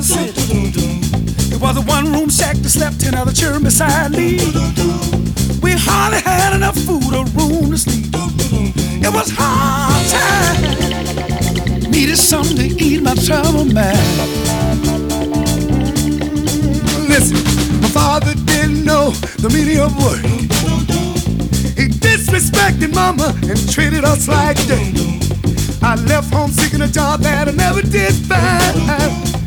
city. It was a one-room shack that slept 10 other children beside me. We hardly had enough food or room to sleep. It was hard time. Needed something to ease my trouble mind. Listen, my father didn't know the meaning of work. He disrespected mama and treated us like dirt. I left home seeking a job that I never did find.